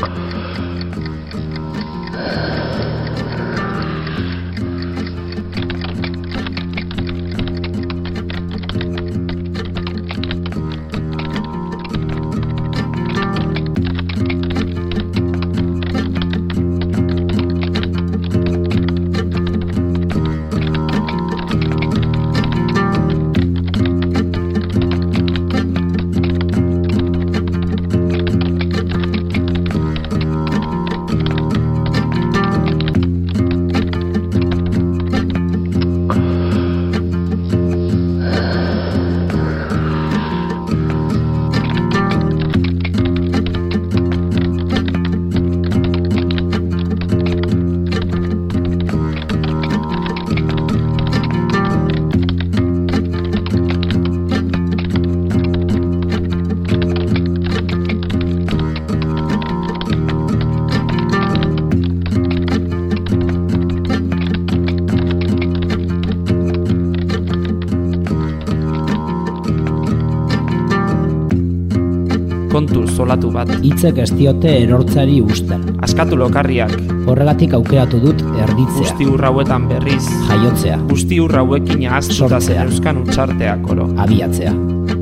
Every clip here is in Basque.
kontu zolatu bat. Hitzek ez diote erortzari usten. Askatu lokarriak. Horregatik aukeratu dut erditzea. Guzti hauetan berriz. Jaiotzea. Guzti hauekin ahaztuta zeneuzkan untxarteak oro. Abiatzea.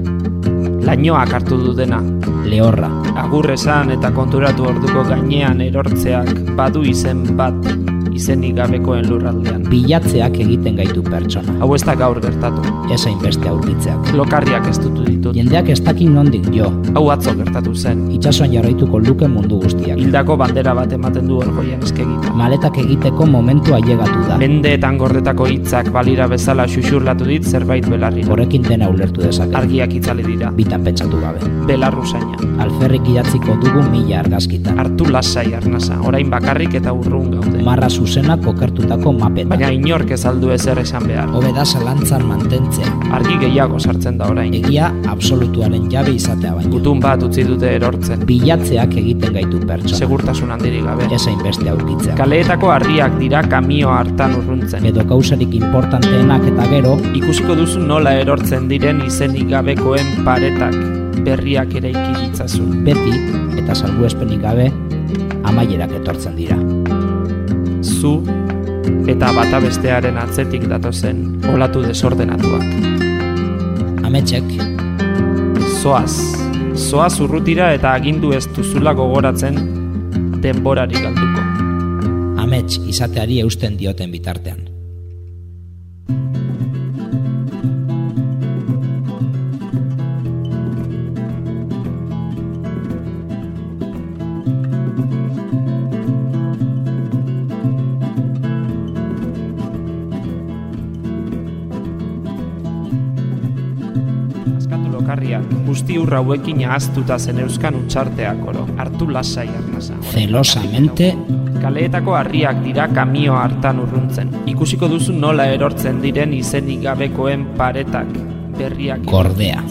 Lainoak hartu du dena. Lehorra. Agur esan eta konturatu orduko gainean erortzeak badu izen bat. Izenik gabekoen lurraldean. Bilatzeak egiten gaitu pertsona. Hau ez da gaur gertatu. Esain beste aurkitzeak. Lokarriak ez dutu ditut. Jendeak ez dakin nondik jo. Hau atzo gertatu zen. Itsasoan jarraituko luke mundu guztiak. Hildako bandera bat ematen du orgoian eskegita. Maletak egiteko momentua ailegatu da. Mendeetan gordetako hitzak balira bezala xuxurlatu dit zerbait belarri. Horrekin dena ulertu dezake. Argiak itzali dira. Bitan pentsatu gabe. Belarruzaina. Alferrik idatziko dugu 1000 argazkitan. Hartu lasai arnasa, orain bakarrik eta urrun gaude. Marra zuzena kokertutako mapetan. Baina inork ez aldu ezer esan behar. Hobe da zalantzan mantentzea. Argi gehiago sartzen da orain. Egia absolutuaren jabe izatea baino. Gutun bat utzi dute erortzen. Bilatzeak egiten gaitu pertsona. Segurtasun handirik gabe. Esain beste aurkitzea. Kaleetako harriak dira kamio hartan urruntzen. Edo kausarik importanteenak eta gero. Ikusiko duzu nola erortzen diren izenik gabekoen paretak. Berriak eraiki ditzazun. Beti, eta salbuespenik gabe, amaierak etortzen dira. Zu eta bata bestearen atzetik datozen olatu desordenatuak. Ametsek. Zoaz urrutira eta agindu ez duzula gogoratzen denborari galduko. Amets izateari eusten dioten bitartean. Guzti hauekin ahaztuta zeneuzkan untxarteak oro. Hartu lasai arnasa. Zelosamente. Kaleetako harriak dira kamio hartan urruntzen. Ikusiko duzu nola erortzen diren izenik gabekoen paretak. Berriak. Gordea.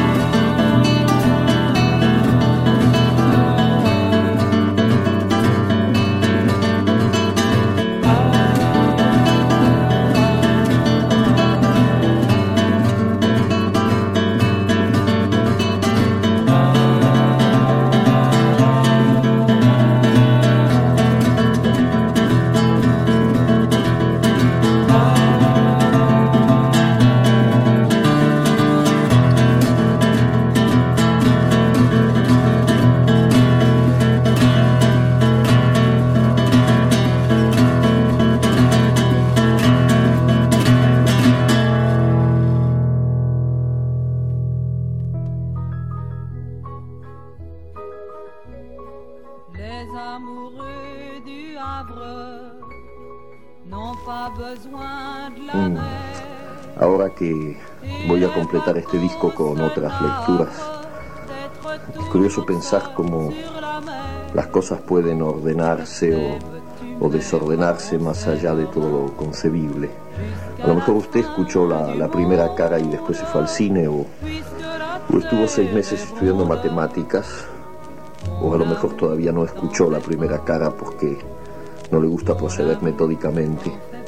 Ahora que voy a completar este disco con otras lecturas, es curioso pensar cómo las cosas pueden ordenarse o desordenarse más allá de todo lo concebible. A lo mejor usted escuchó la primera cara y después se fue al cine, o estuvo 6 meses estudiando matemáticas, o a lo mejor todavía no escuchó la primera cara porque no le gusta proceder metódicamente.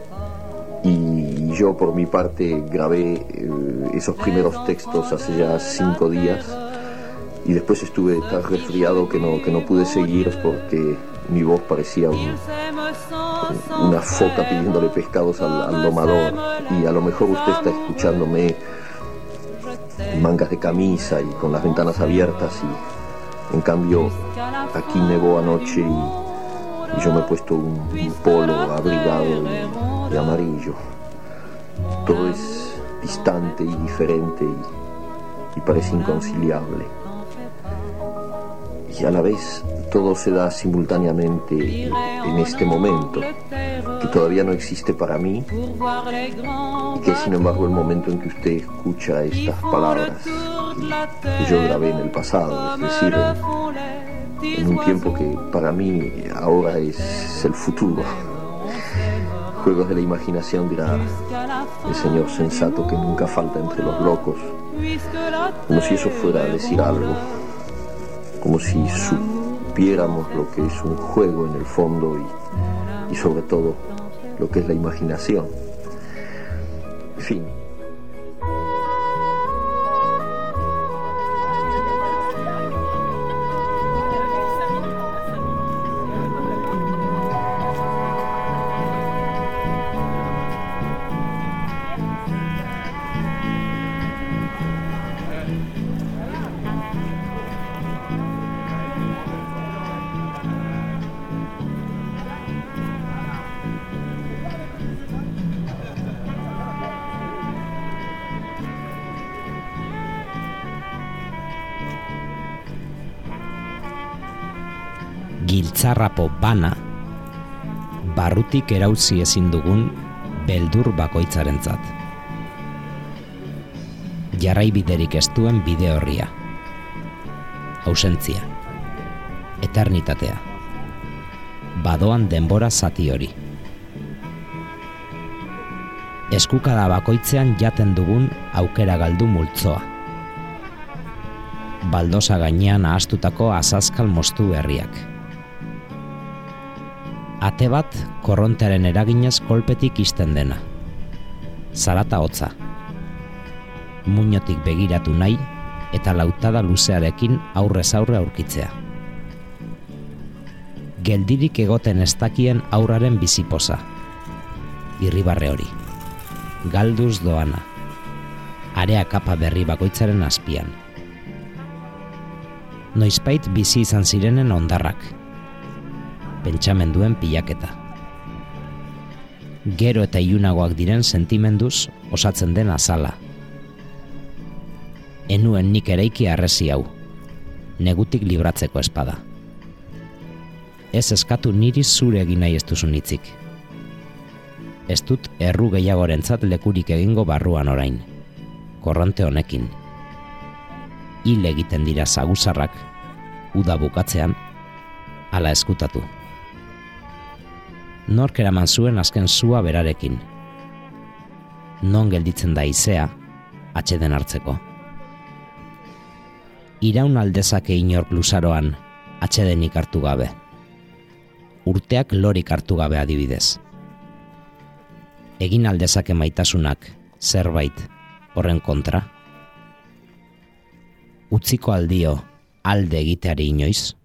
Y yo por mi parte grabé esos primeros textos hace ya 5 días y después estuve tan resfriado que no pude seguir porque mi voz parecía una foca pidiéndole pescados al domador, y a lo mejor usted está escuchándome en mangas de camisa y con las ventanas abiertas, y en cambio aquí nevó anoche y yo me he puesto un polo abrigado de amarillo. Todo es distante y diferente y parece inconciliable. Y a la vez todo se da simultáneamente en este momento, que todavía no existe para mí, y que es sin embargo el momento en que usted escucha estas palabras que yo grabé en el pasado, es decir, en un tiempo que para mí ahora es el futuro. Juegos de la imaginación, dirá el señor sensato que nunca falta entre los locos, como si eso fuera a decir algo, como si supiéramos lo que es un juego en el fondo y sobre todo lo que es la imaginación. En fin. Giltzarrapo bana, barrutik erauzi ezin dugun beldur bakoitzarentzat. Jarraibiderik ez duen bide horria. Ausentzia. Eternitatea. Badoan denbora zati hori. Eskukada bakoitzean jaten dugun aukera galdu multzoa. Baldosa gainean ahastutako azazkal moztu herriak. Ate bat korrontearen eraginez kolpetik isten dena. Zarata hotza. Muinotik begiratu nahi eta lautada luzearekin aurrez aurre aurkitzea. Geldirik egoten ez dakien aurraren bizipoza. Irribarre hori. Galduz doana. Area kapa berri bakoitzaren azpian. Noizbait bizi izan zirenen ondarrak. Pentsamenduen pilaketa. Gero eta ilunagoak diren sentimenduz osatzen den azala. Enuen nik eraiki arresi hau, negutik libratzeko espada. Ez eskatu niri zure egin nahi ez duzun hitzik. Ez dut erru gehiagorentzat lekurik egingo barruan orain, korronte honekin. Hil egiten dira zaguzarrak, uda bukatzean, ala eskutatu. Nork eraman zuen azken sua berarekin. Non gelditzen da izea, atseden hartzeko. Iraun aldezake inork luzaroan, atsedenik hartu gabe. Urteak lorik hartu gabe adibidez. Egin aldezake maitasunak, zerbait, horren kontra. Utziko aldio, alde egiteari inoiz.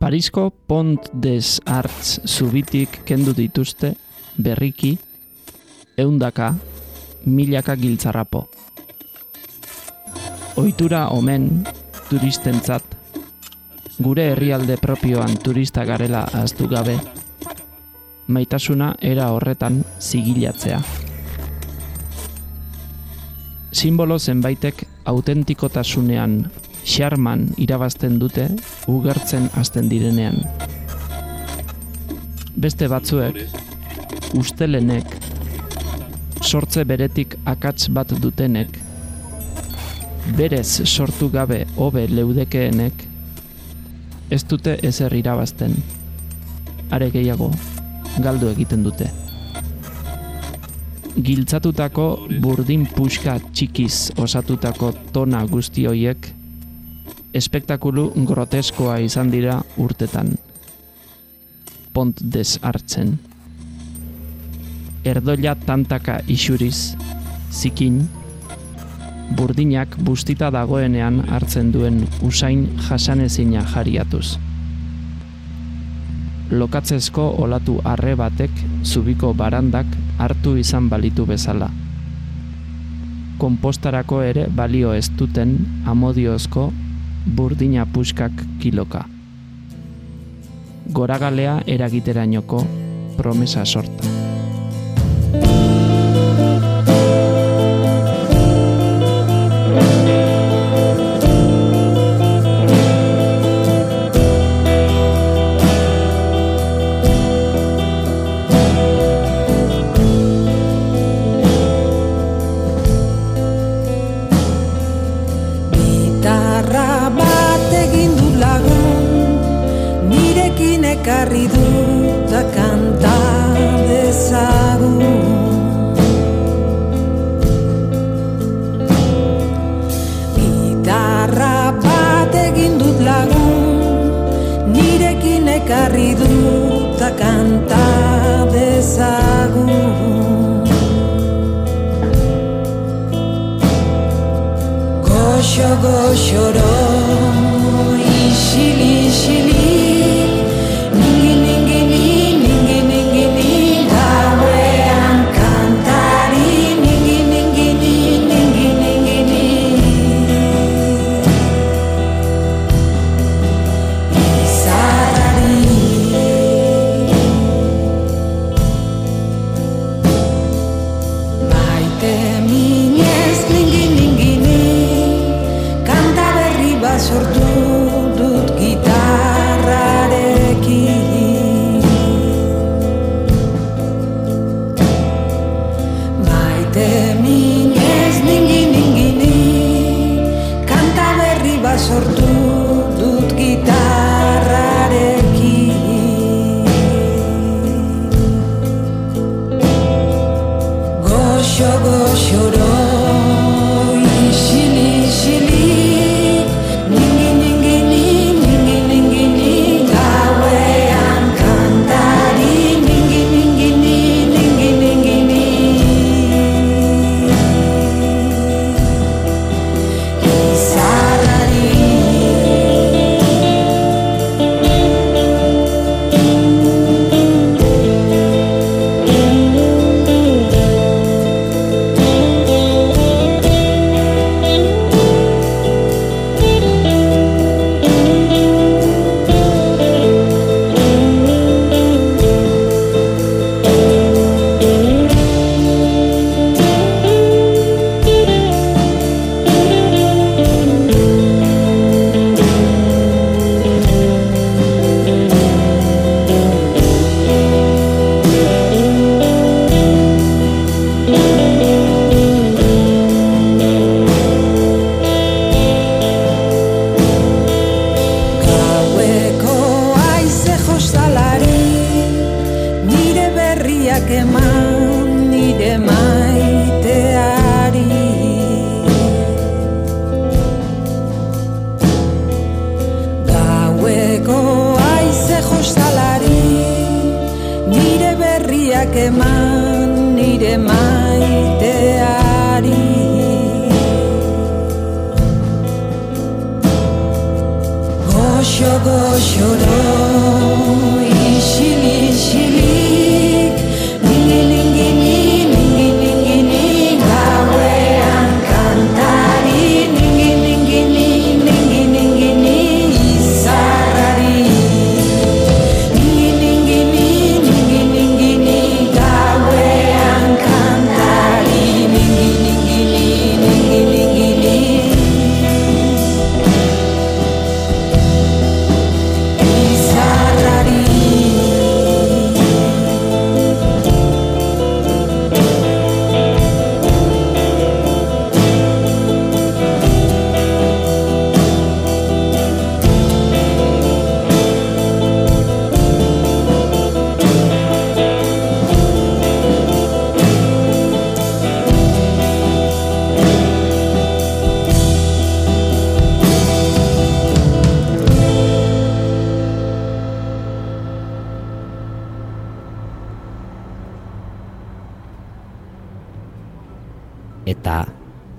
Parisko Pont des Arts zubitik kendu dituzte berriki 100 milaka giltzarrapo. Ohitura omen turistentzat, gure herrialde propioan turista garela ahaztu gabe, maitasuna era horretan zigilatzea. Simbolo zenbaitek autentikotasunean xarman irabazten dute ugertzen hasten direnean. Beste batzuek, ustelenek, sortze beretik akats bat dutenek, berez sortu gabe hobe leudekeenek, ez dute ezer irabazten, are gehiago, galdu egiten dute. Giltzatutako burdin puxka txikiz osatutako tona guzti hoiek espektakulu groteskoa izan dira urtetan. Pont des Artsen. Erdoila tantaka isuriz, zikin, burdinak bustita dagoenean hartzen duen usain jasanezina jariatuz. Lokatzezko olatu arre batek zubiko barandak hartu izan balitu bezala. Konpostarako ere balio ez duten amodiozko burdina puskak kiloka. Goragalea eragiterainoko promesa sorta. Ekarri dut da kanta dezagun. Gitarra bat egin dut lagun, nirekin ekarri dut da kanta dezagun. Goxo goxoro, isili isili, sortu dut gitarrarekin. Maite minez ningi-ningini, kanta berri bat sortu dut gitarrarekin. Goxo-goxoro, isili-isili, eman nire maiteari. Gaueko haize jostalari, nire berriak eman nire maiteari. Goxo goxoro,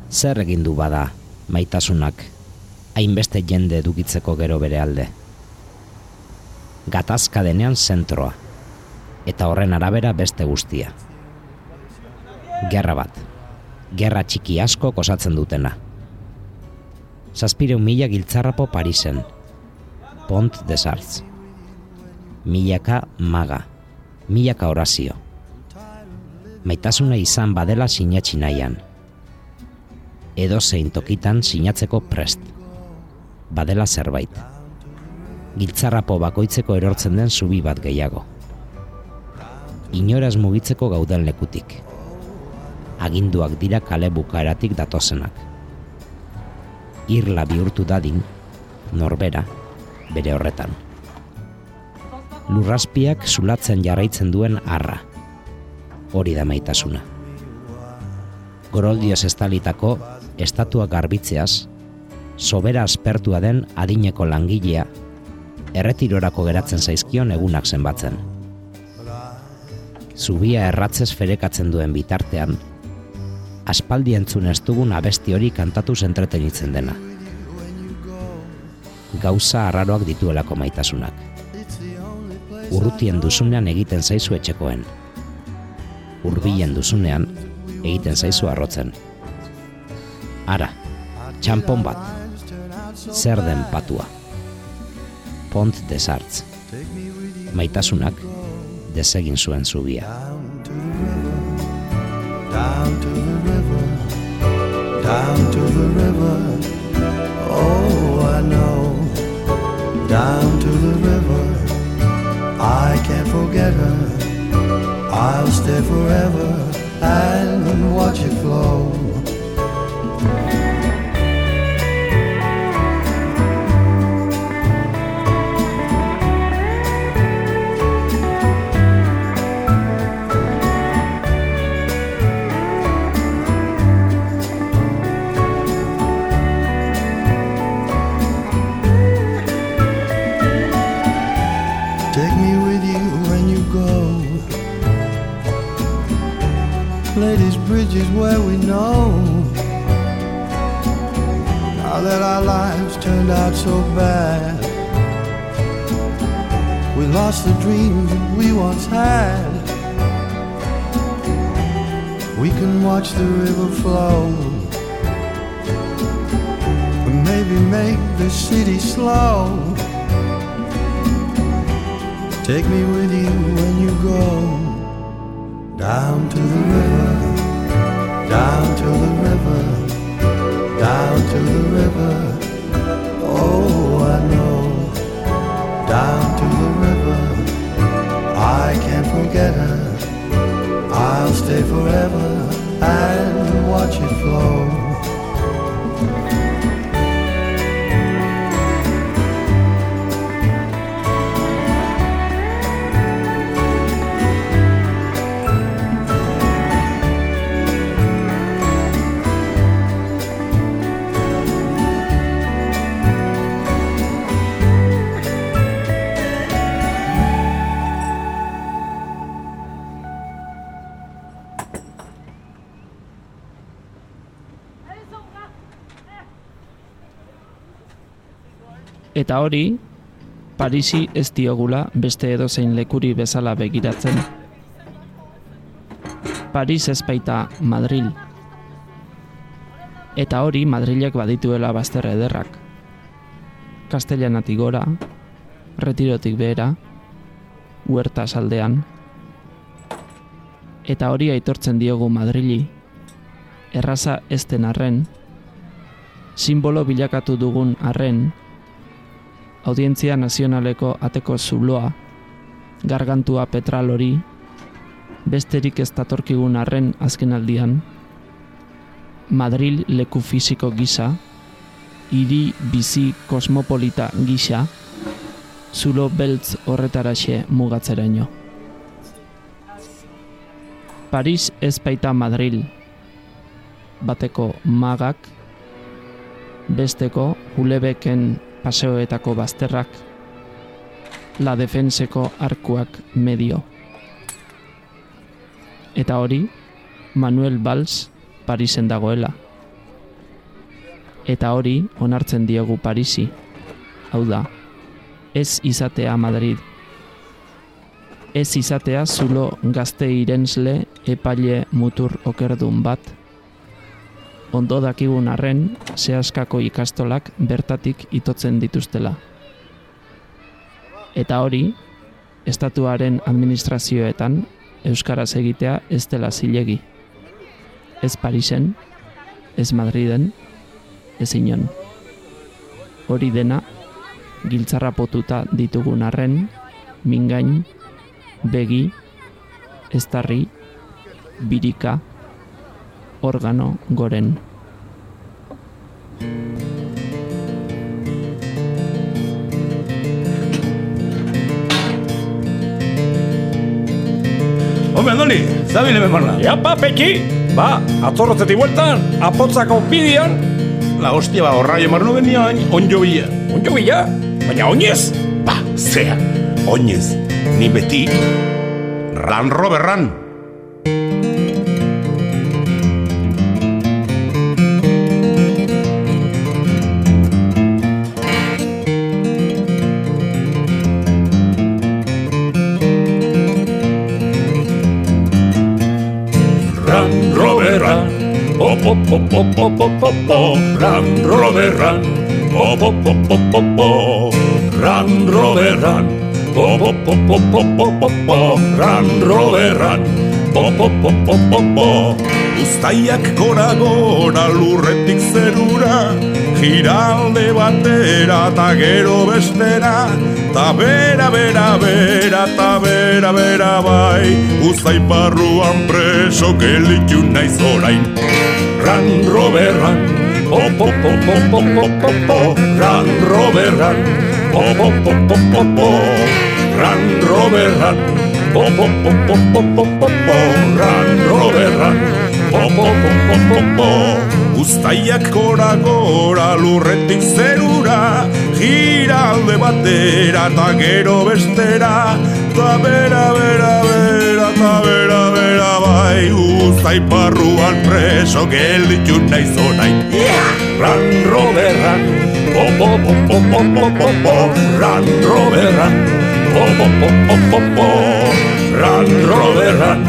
Zer egin du bada maitasunak hainbeste jende edukitzeko gero bere alde? Gatazka denean zentroa, eta horren arabera beste guztia. Gerra bat, gerra txiki asko osatzen dutena. 700.000 giltzarrapo Parisen, Pont des Arts. 1000 maga, 1000 orazio. Maitasuna izan badela sinatsi nahian. Edozein tokitan sinatzeko prest. Badela zerbait. Giltzarrapo bakoitzeko erortzen den zubi bat gehiago. Inoraz mugitzeko gauden lekutik. Aginduak dira kale bukaeratik datozenak. Irla bihurtu dadin, norbera, bere horretan. Lurrazpiak zulatzen jarraitzen duen arra. Hori da maitasuna. Goroldioz estalitako estatua garbitzeaz, sobera aspertua den adineko langilea, erretirorako geratzen zaizkion egunak zenbatzen. Zubia erratzez ferekatzen duen bitartean, aspaldi entzun ez dugun abesti hori kantatuz entretenitzen dena. Gauza arraroak dituelako maitasunak. Urrutien duzunean egiten zaizu etxekoen. Hurbilen duzunean egiten zaizu arrotzen. Ara, txanpon bat. Zer den patua. Pont des Arts. Maitasunak desegin zuen zubia. Down to the river, down to the river, oh I know. Down to the river, I can't forget her. I'll stay forever and watch it flow. Take me with you when you go. Ladies' Bridge is where we know. Now that our lives turned out so bad, we lost the dreams that we once had. We can watch the river flow, and maybe make the city slow. Take me with you when you go. Down to the river, down to the river, down to the river, oh I know. Down to the river, I can't forget her. I'll stay forever and watch it flow. Eta hori, Parisi ez diogula beste edozein lekuri bezala begiratzen. Paris ez baita Madril. Eta hori Madrilek badituela bazter ederrak. Kastellanatik gora, Retirotik behera, Huertas aldean. Eta hori aitortzen diogu Madrili, erraza ez den arren, simbolo bilakatu dugun arren, Audientzia Nazionaleko ateko zuloa, gargantua petral hori, besterik ez datorkigun arren azkenaldian, Madril leku fisiko gisa, hiri bizi kosmopolita gisa, zulo beltz horretaraxe mugatzeraino. Paris ez baita Madril, bateko magak, besteko Hulebeken paseoetako bazterrak, La Defenseko arkuak medio. Eta hori, Manuel Valls Parisen dagoela, Eta hori onartzen diogu Parisi. Hau da, ez izatea Madrid. Ez izatea zulo gazte irensle epaile mutur okerdun bat. Ondo dakigun arren, sehaskako ikastolak bertatik itotzen dituztela. Eta hori, estatuaren administrazioetan euskaraz egitea ez dela zilegi. Ez Parisen, ez Madriden, ez inon. Hori dena, giltzarrapotuta ditugun arren, mingain, begi, eztarri, birika, organo goren. Hombre, Andoni, zabile memarna. Japa, peki! Ba, atzorrotzetik bueltan, apotzako bidian. La hostia, ba, horra jamarnu genian, onjo bila. Onjo bila? Baina oinez? Ba, zea, oinez. Ni beti, ran roberran. Ran roberran, ran roberran, ran roberran, Uztaiak gora lurretik zerura, giralde batera ta gero bestera, ta bera bai, Uztai barruan preso gelditu naiz orain. Ran roberran, ran roberran, ran roberran, ran roberran, Uztaiak gora lurretik zerura, giralde batera ta gero bestera, ta bera bai, Uztai barruan preso gelditu naiz orain. Ran roberran, ran roberran, ran roberran,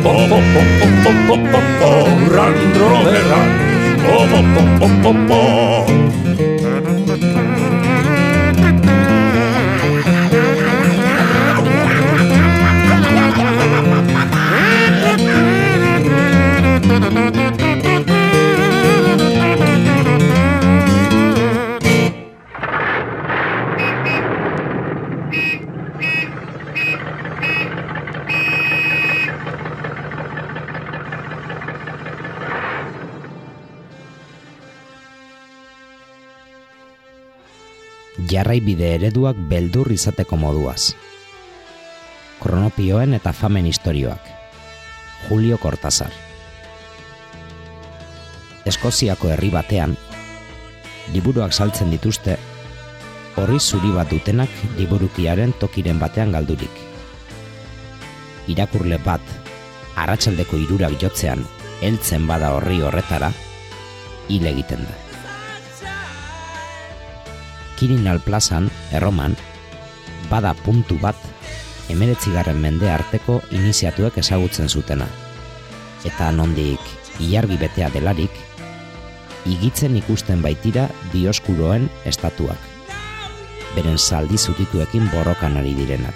ran roberran, Jarraibide ereduak beldur izateko moduaz. Kronopioen eta famen istorioak. Julio Cortázar. Eskoziako herri batean, liburuak saltzen dituzte, horri zuri bat dutenak liburukiaren tokiren batean galdurik. Irakurle bat, arratsaldeko 3 jotzean, heltzen bada horri horretara, hil egiten da. Quirinal plazan, Erroman, bada puntu bat 19. mende arteko iniziatuek ezagutzen zutena. Eta nondik ilargi betea delarik, igitzen ikusten baitira Dioskuroen estatuak, beren zaldi zutituekin borrokan ari direnak.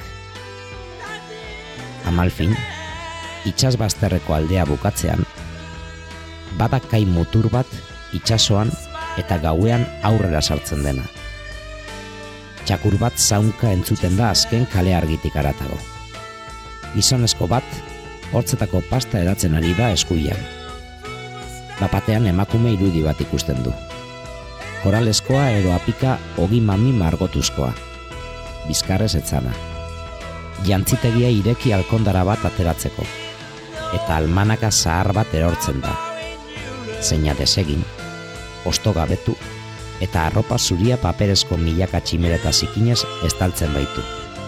Amalfin, itsasbazterreko aldea bukatzean, bada kai mutur bat itsasoan eta gauean aurrera sartzen dena. Txakur bat zaunka entzuten da azken kale argitik haratago. Gizonezko bat, hortzetako pasta edatzen ari da eskuian. Bapatean emakume irudi bat ikusten du. Koraleskoa edo apika ogi mami margotuzkoa. Bizkarrez etzana. Jantzitegia ireki alkondara bat ateratzeko. Eta almanaka zahar bat erortzen da. Zeina desegin, ostogabetu, eta arropa zuria paperezko milaka tximereta zikinez estaltzen baitu.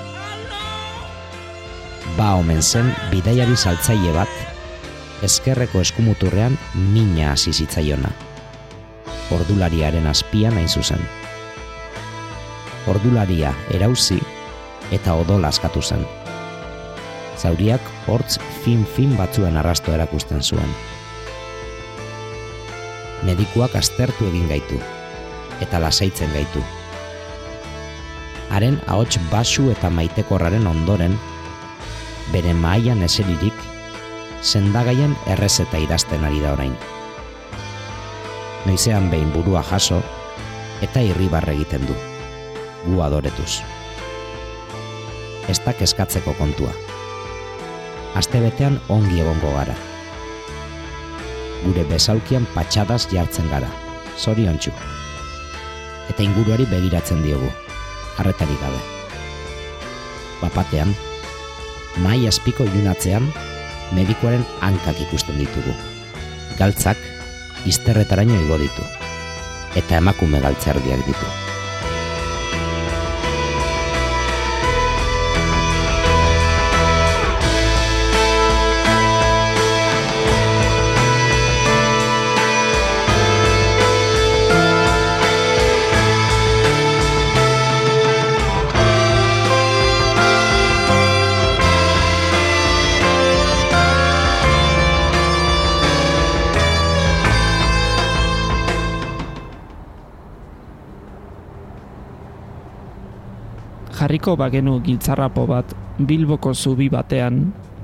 Ba omen zen bidaiari saltzaile bat, ezkerreko eskumuturrean mina hasi zitzaiona. ordulariaren azpian hain zuzen. Ordularia erauzi eta odola askatu zen. Zauriak hortz fin batzuen arrasto erakusten zuen. Medikuak aztertu egin gaitu, eta lasaitzen gaitu. Haren ahots basu eta maitekorraren ondoren, bere mahaian eseririk, sendagaian errezeta idazten ari da orain. Noizean behin burua jaso, eta irribarre egiten du, gu adoretuz. Ez da kezkatzeko kontua. Astebetean ongi egongo gara. Gure bezaukian patxadaz jartzen gara, zoriontsu. Eta inguruari begiratzen diogu, harretarik gabe. Bapatean, mahai azpiko ilunatzean, medikuaren hankak ikusten ditugu. Galtzak, izterretaraino igo ditu. Eta emakume galtzerdiak ditu. Jarriko bagenu giltzarrapo bat Bilboko zubi batean,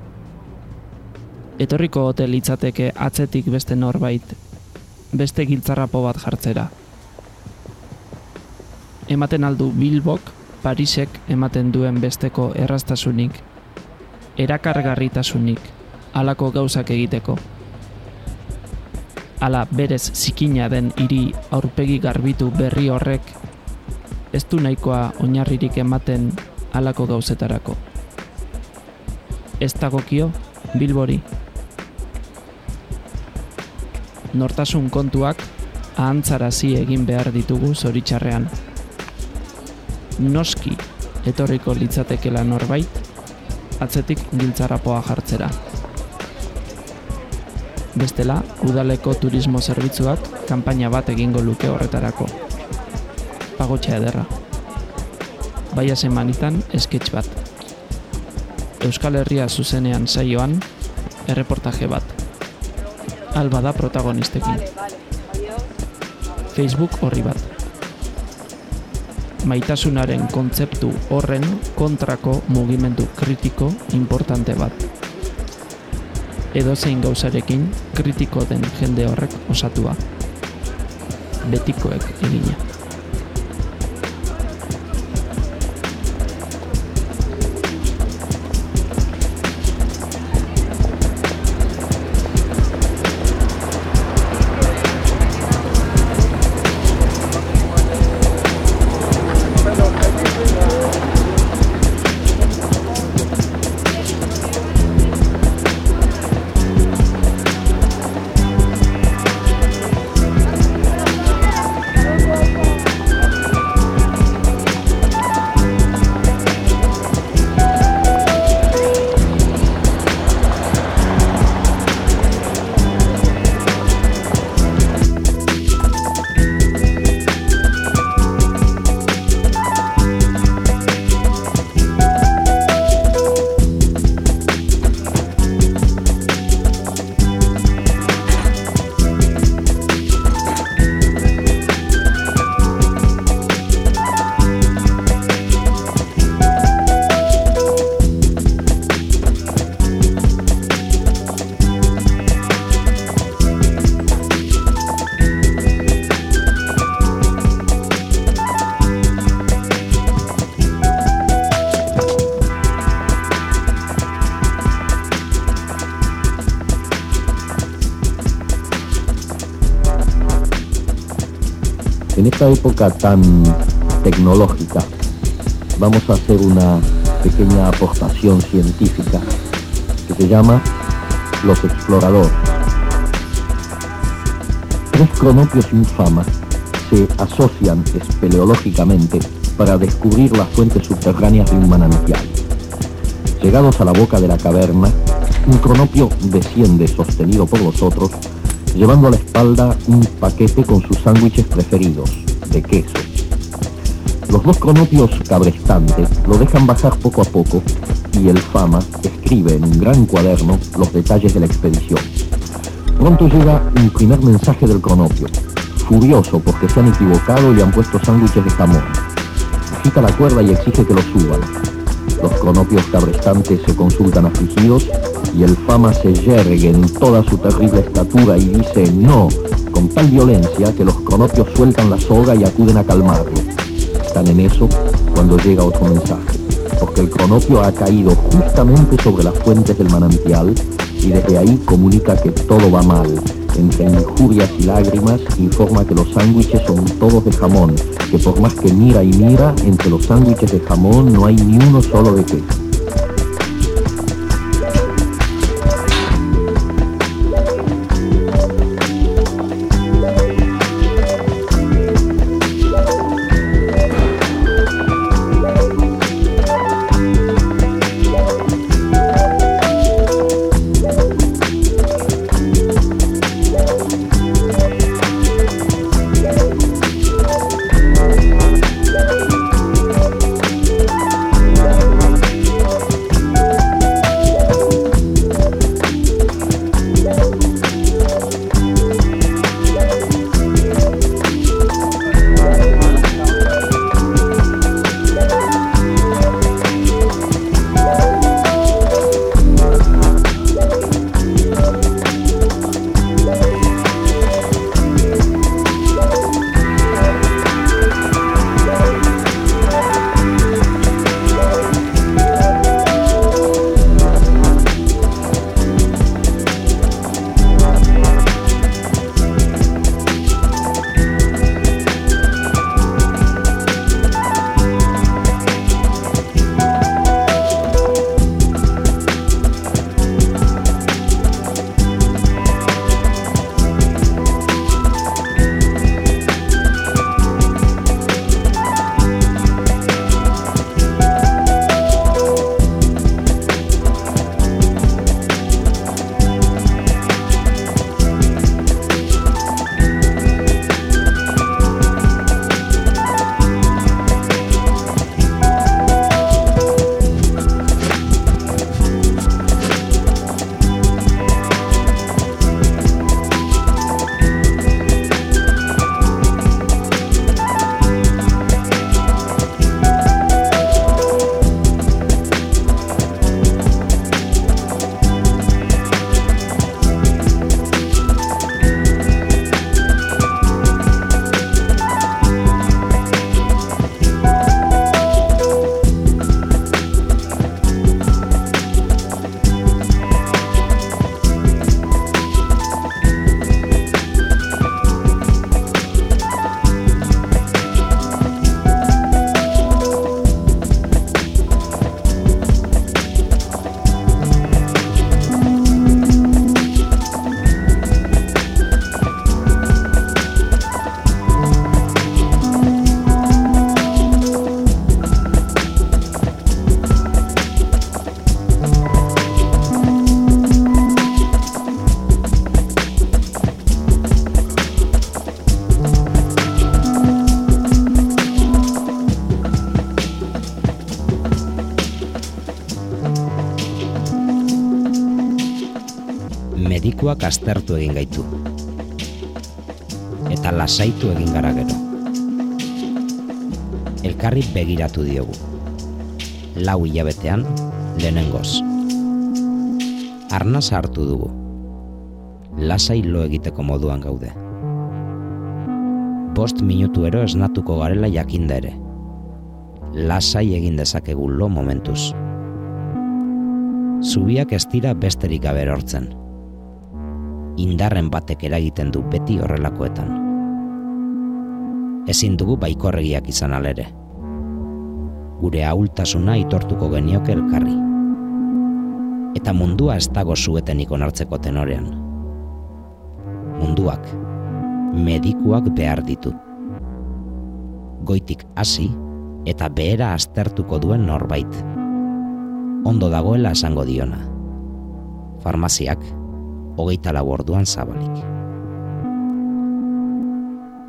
etorriko ote litzateke atzetik beste norbait, beste giltzarrapo bat jartzera. Ematen aldu Bilbok, Parisek ematen duen besteko erraztasunik, erakargarritasunik, halako gauzak egiteko. Hala berez zikina den hiri aurpegi garbitu berri horrek, ez du nahikoa oinarririk ematen halako gauzetarako. Ez dagokio Bilbori. Nortasun kontuak ahantzarazi egin behar ditugu zoritxarrean. Noski etorriko litzatekela norbait, atzetik giltzarrapoa jartzera. Bestela, udaleko turismo zerbitzuak kanpaina bat egingo luke horretarako. Pagotxa ederra. Baia semanitan sketch bat. Euskal Herria zuzenean saioan, erreportaje bat. Alba da protagonistekin. Facebook horri bat. Maitasunaren kontzeptu horren kontrako mugimendu kritiko importante bat. Edozein gauzarekin kritiko den jende horrek osatua. Betikoek egina. En esta época tan tecnológica, vamos a hacer una pequeña aportación científica que se llama Los Exploradores. 3 cronopios infamas se asocian espeleológicamente para descubrir las fuentes subterráneas de un manantial. Llegados a la boca de la caverna, un cronopio desciende sostenido por los otros llevando a la espalda un paquete con sus sándwiches preferidos, de queso. Los dos cronopios cabrestantes lo dejan bajar poco a poco y el Fama escribe en un gran cuaderno los detalles de la expedición. Pronto llega un primer mensaje del cronopio, furioso porque se han equivocado y le han puesto sándwiches de jamón. Agita la cuerda y exige que lo suban. Los cronopios cabrestantes se consultan afligidos y el Fama se yergue en toda su terrible estatura y dice no, con tal violencia que los cronopios sueltan la soga y acuden a calmarlo. Están en eso cuando llega otro mensaje, porque el cronopio ha caído justamente sobre las fuentes del manantial y desde ahí comunica que todo va mal. Entre injurias y lágrimas informa que los sándwiches son todos de jamón, que por más que mira y mira, entre los sándwiches de jamón no hay ni uno solo de queso. medikuak aztertu egin gaitu. Eta lasaitu egin gara gero. Elkarri begiratu diogu. 4 hilabetean, lehenengoz. Arnasa hartu dugu. Lasai lo egiteko moduan gaude. 5 minutuero esnatuko garela jakinda ere. Lasai egin dezakegu lo momentuz. Zubiak ez dira besterik gabe erortzen. Indarren batek eragiten du beti horrelakoetan. Ezin dugu baikorregiak izan alere. Gure ahultasuna aitortuko genioke elkarri. Eta mundua ez dago zuetenik onartzeko tenorean. Munduak, medikuak behar ditu. Goitik hasi eta behera aztertuko duen norbait. Ondo dagoela esango diona. Farmaziak, 24 orduan zabalik.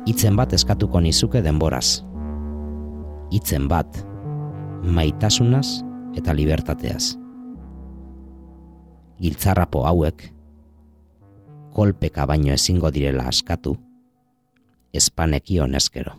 Hitzen bat eskatuko nizuke denboraz. Hitzen bat, maitasunaz eta libertateaz. Giltzarrapo hauek, kolpeka baino ezingo direla askatu, espanekion eskero.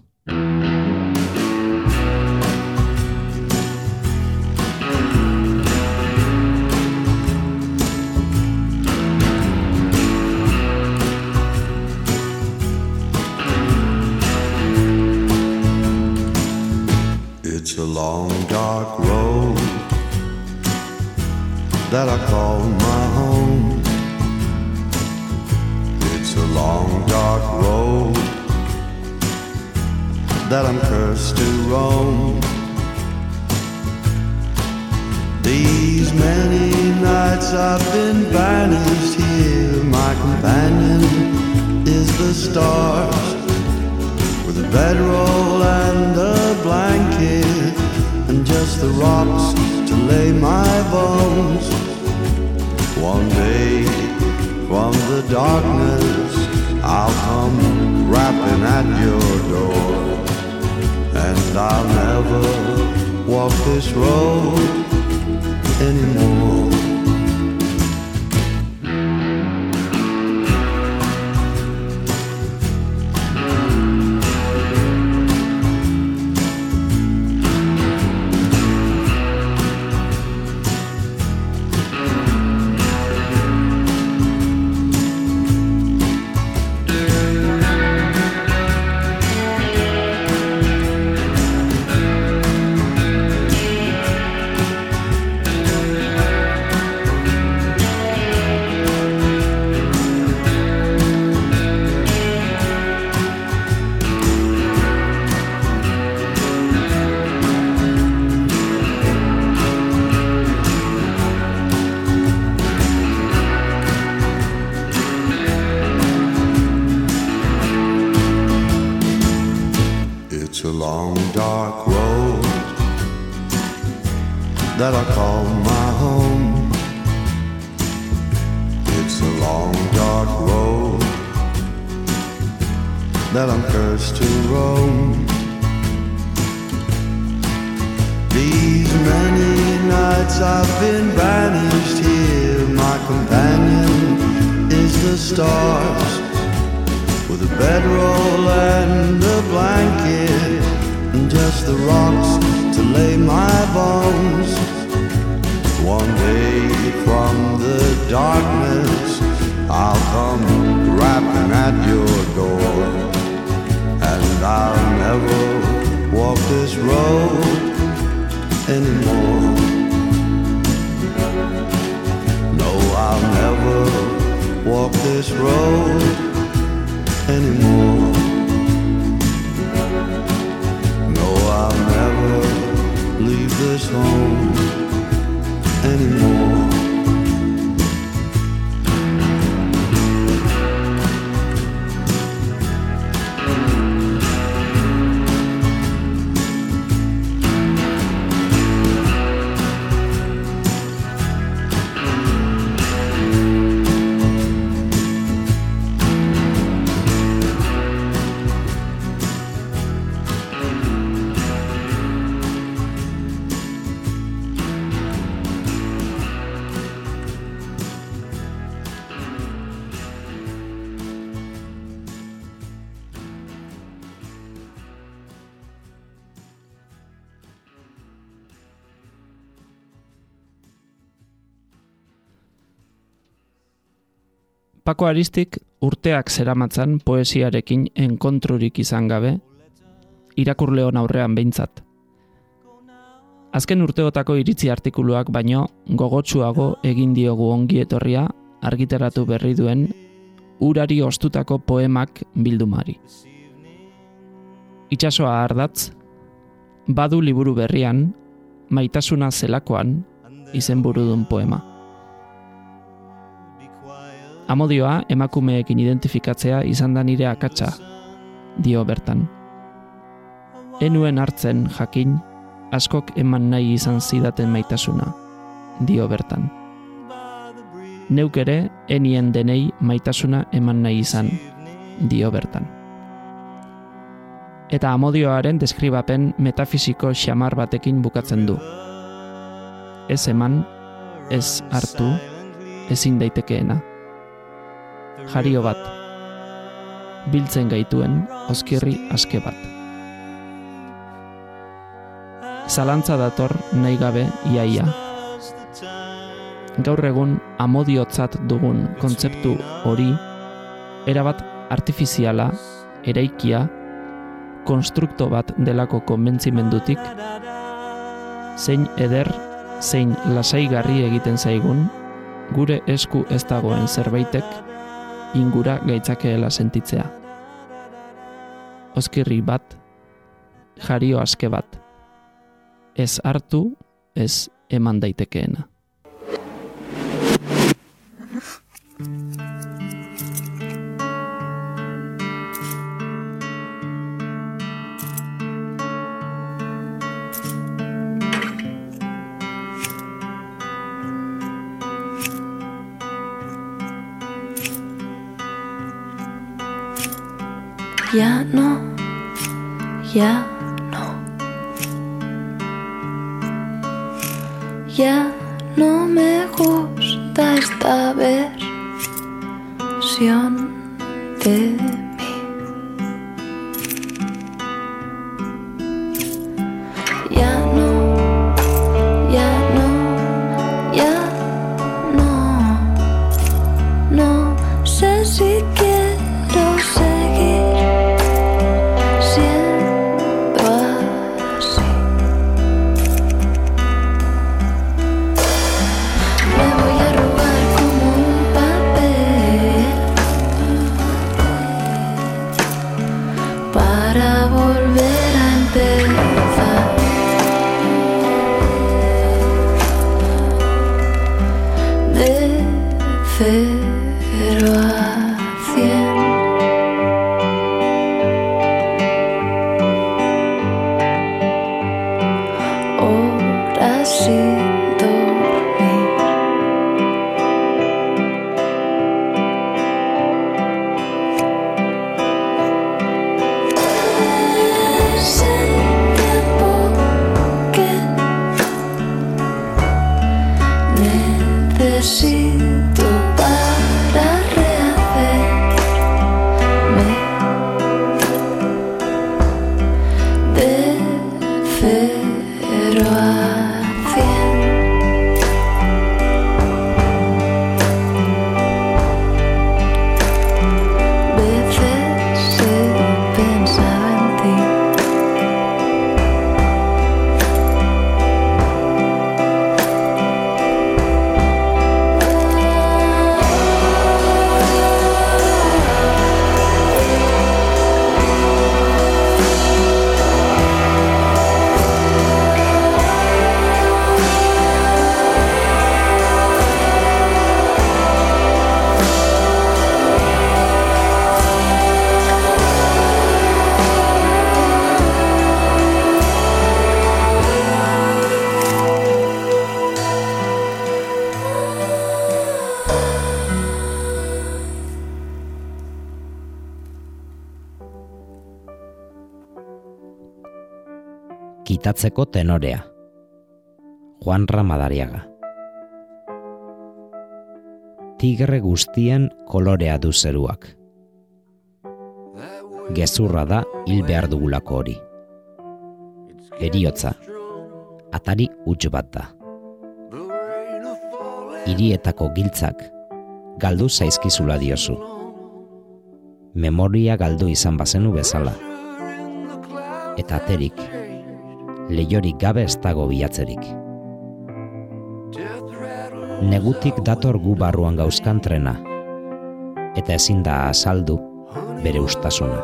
It's a long dark road that I call my home. It's a long dark road that I'm cursed to roam. These many nights I've been banished here. My companion is the stars, with a bedroll and a blanket, and just the rocks to lay my bones. One day from the darkness I'll come rapping at your door, and I'll never walk this road anymore. It's a long dark road that I call my home. It's a long dark road that I'm cursed to roam. These many nights I've been banished here. My companion is the stars, with a bedroll and a blanket, and just the rocks to lay my bones. One day from the darkness I'll come rapping at your door, and I'll never walk this road anymore. No, I'll never walk this road anymore. No, I'll never leave this home anymore. Pako Aristik urteak zeramatzan poesiarekin enkontrurik izan gabe, irakurleon aurrean behintzat. Azken urteotako iritzi artikuluak baino gogotsuago egin diogu ongi etorria argitaratu berri duen urari ostutako poemak bildumari. Itsasoa ardatz, badu liburu berrian, maitasuna zelakoan izenburudun poema. Amodioa emakumeekin identifikatzea izan da nire akatsa, dio bertan. Enuen hartzen jakin, askok eman nahi izan zidaten maitasuna, dio bertan. Neuk ere enien denei maitasuna eman nahi izan, dio bertan. eta amodioaren deskribapen metafisiko xamar batekin bukatzen du. Ez eman, ez hartu, ezin daitekeena. Jario bat, biltzen gaituen oskirri aske bat. Zalantza dator nahi gabe iaia. Gaur egun amodiotzat dugun kontzeptu hori, erabat artifiziala, eraikia, konstrukto bat delako konbentzimendutik, zein eder, zein lasaigarri egiten zaigun, gure esku ez dagoen zerbaitek ingura gaitzakeela sentitzea. Oskirri bat, jario aske bat, ez hartu, ez eman daitekeena. Ya no, ya no. Ya no me gusta esta versión de mí. Ya no, ya no, ya no. No sé si quiero seguir siendo así. Me voy a arrugar como un papel para volver a empezar. De 0 a 100. Horas sin dormir. Es el tiempo que necesito para rehacerme de 0 a 100. Veces he pensado en ti. Kitatzeko tenorea. Juanra Madariaga. Tigre guztien kolorea du zeruak. Gezurra da hil behar dugulako hori. Heriotza, atari huts bat da. Hirietako giltzak galdu zaizkizula diozu. Memoria galdu izan bazenu bezala. Eta aterik, leiorik gabe ez dago bilatzerik. Negutik dator gu barruan gauzkan trena, eta ezin da azaldu bere ustasuna.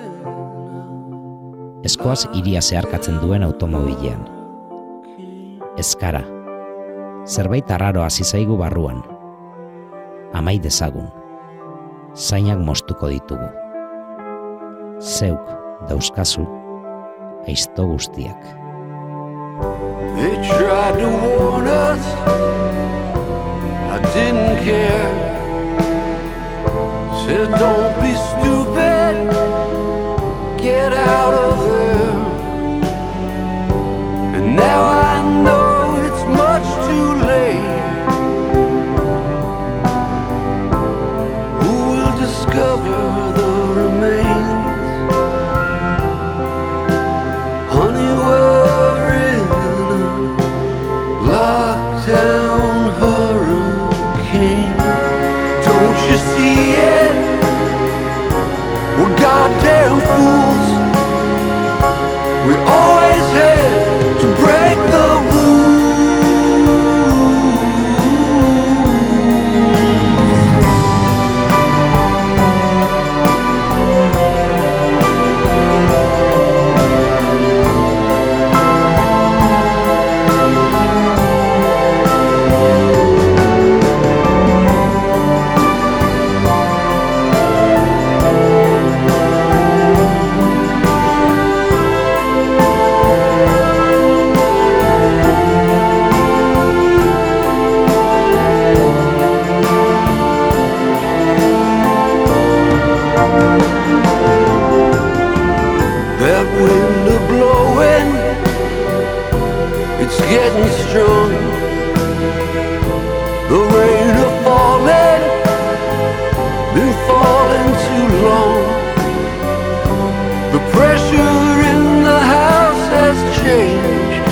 Eskoaz hiria zeharkatzen duen automobilean. Ezkara, zerbait arraro hasi zaigu barruan. Amai dezagun, zainak moztuko ditugu. Zeuk dauzkazu, aizto guztiak. They tried to warn us, I didn't care. Said don't be stupid, get out of Honey, we're in a lockdown hurricane. Don't you see it? We're goddamn fools. We always had to break the rules. That wind a blowing, it's getting strong. The rain a falling, been falling too long. The pressure in the house has changed.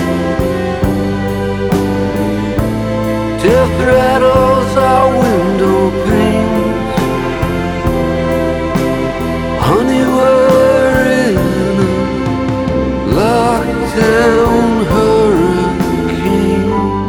Death rattles our window panes. Honey, we're in a lockdown hurricane.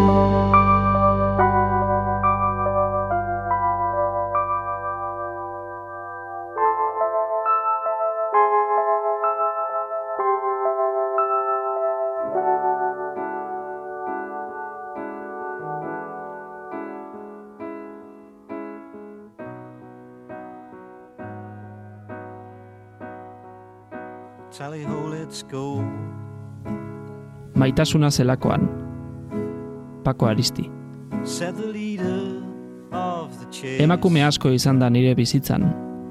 Tally ho, let's go. Maitasuna zelakoan. Pako Aristi. Said the leader of the chase. Emakume asko izan da nire bizitzan,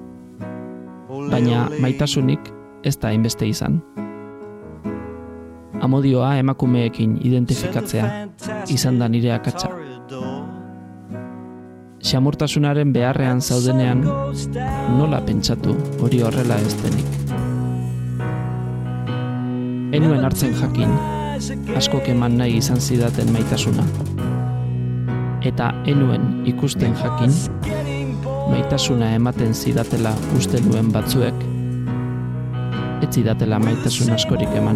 baina maitasunik ez da hainbeste izan. Amodioa emakumeekin identifikatzea izan da nire akatsa. Xamurtasunaren beharrean zaudenean, nola pentsatu hori horrela ez denik. Enuen hartzen jakin, askok eman nahi izan zidaten maitasuna. Eta enuen ikusten jakin, maitasuna ematen zidatela uste nuen batzuek, ez zidatela maitasun askorik eman.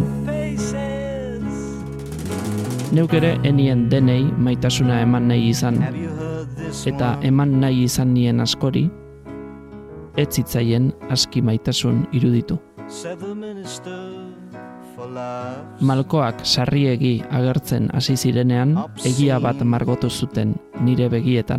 Neuk ere enien denei maitasuna eman nahi izan, eta eman nahi izan nien askori, ez zitzaien aski maitasun iruditu. Malkoak sarriegi agertzen hasi zirenean, egia bat margotu zuten nire begietan.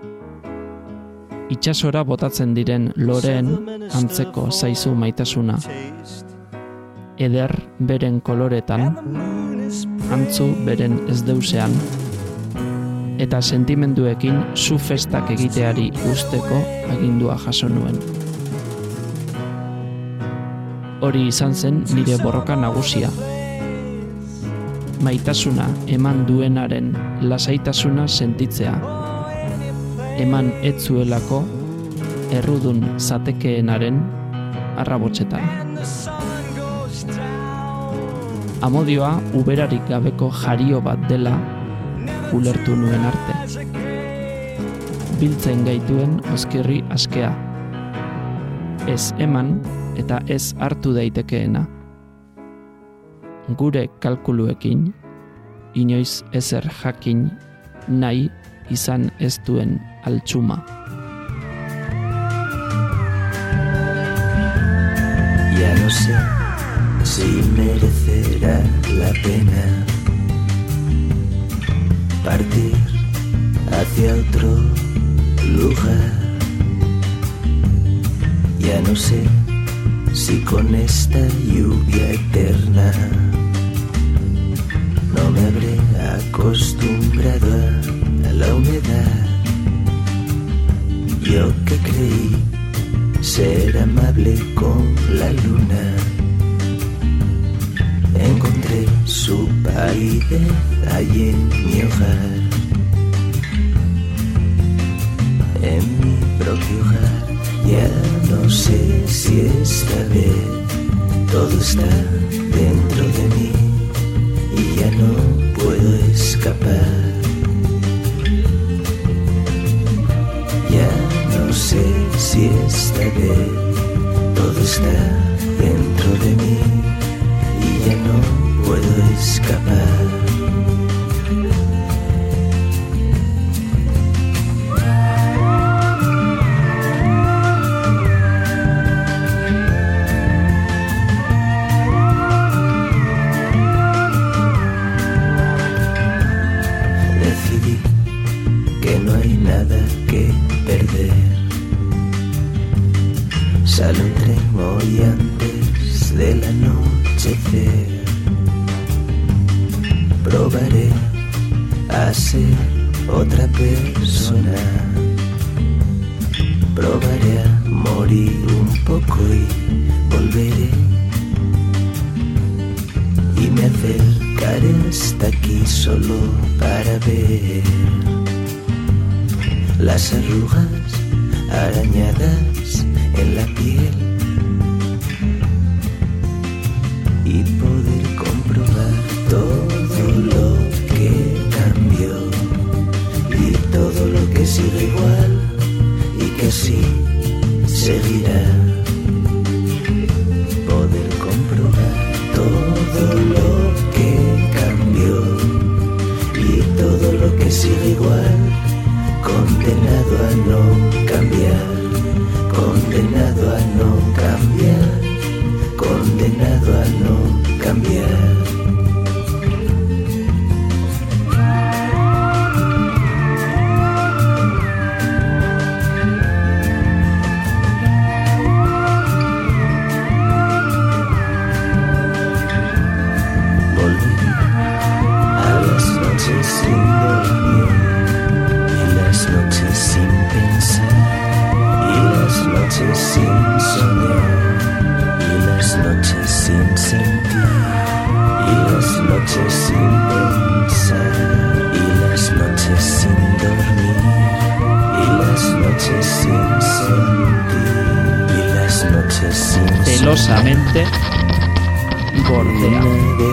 Itsasora botatzen diren loreen antzeko zaizu maitasuna. Eder beren koloretan, antzu beren ezdeusean, eta sentimenduekin zu festak egiteari usteko agindua jaso nuen. Hori izan zen nire borroka nagusia. Maitasuna eman duenaren lasaitasuna sentitzea. Eman ez zuelako errudun zatekeenaren arrabotsetan. Amodioa uberarik gabeko jario bat dela ulertu nuen arte. Biltzen gaituen oskirri askea. Ez eman eta ez hartu daitekeena. Gure kalkuluekin, inoiz ezer jakin nahi izan ez duen altxuma. Ya no sé si merecerá la pena partir hacia otro lugar. Ya no sé si con esta lluvia eterna no me habré acostumbrado a la humedad. Yo que creí ser amable con la luna, encontré su palidez allí en mi hogar, en mi propio hogar. Ya no sé si esta vez todo está dentro de mí. está dentro de mí y ya no puedo escapar. Decidí que no hay nada que perder. Sale un tren hoy antes del anochecer. Probaré a ser otra persona. Probaré a morir un poco y volveré. Y me acercaré hasta aquí solo para ver las arrugas arañadas en la piel y poder comprobar todo lo que cambió y todo lo que sigue igual y que así seguirá. Poder comprobar todo lo que cambió y todo lo que sigue igual, condenado a no cambiar. Condenado a no cambiar, condenado a no cambiar. Volveré a las noches sin dormir y las noches sin pensar. Las noches sin soñar y las noches sin sentir y las noches sin pensar y las noches sin dormir y las noches sin sentir y las noches sin celosamente bordea.